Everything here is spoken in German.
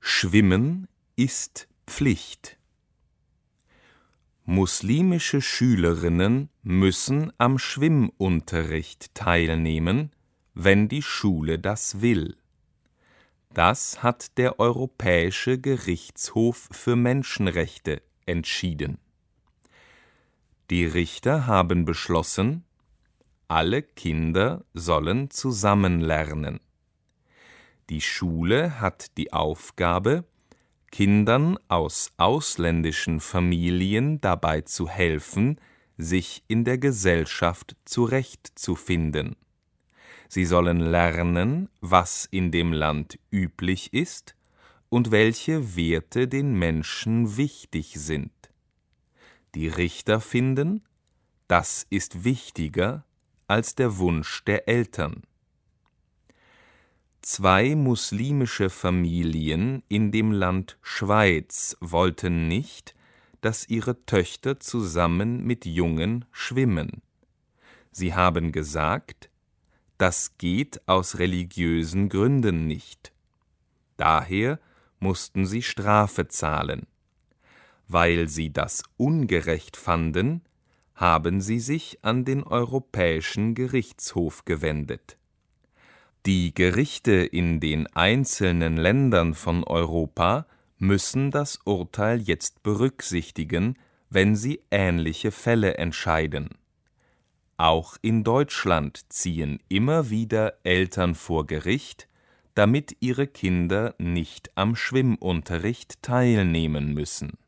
Schwimmen ist Pflicht. Muslimische Schülerinnen müssen am Schwimmunterricht teilnehmen, wenn die Schule das will. Das hat der Europäische Gerichtshof für Menschenrechte entschieden. Die Richter haben beschlossen, alle Kinder sollen zusammen lernen. Die Schule hat die Aufgabe, Kindern aus ausländischen Familien dabei zu helfen, sich in der Gesellschaft zurechtzufinden. Sie sollen lernen, was in dem Land üblich ist und welche Werte den Menschen wichtig sind. Die Richter finden, das ist wichtiger als der Wunsch der Eltern. 2 muslimische Familien in dem Land Schweiz wollten nicht, dass ihre Töchter zusammen mit Jungen schwimmen. Sie haben gesagt, das geht aus religiösen Gründen nicht. Daher mussten sie Strafe zahlen. Weil sie das ungerecht fanden, haben sie sich an den Europäischen Gerichtshof gewendet. Die Gerichte in den einzelnen Ländern von Europa müssen das Urteil jetzt berücksichtigen, wenn sie ähnliche Fälle entscheiden. Auch in Deutschland ziehen immer wieder Eltern vor Gericht, damit ihre Kinder nicht am Schwimmunterricht teilnehmen müssen.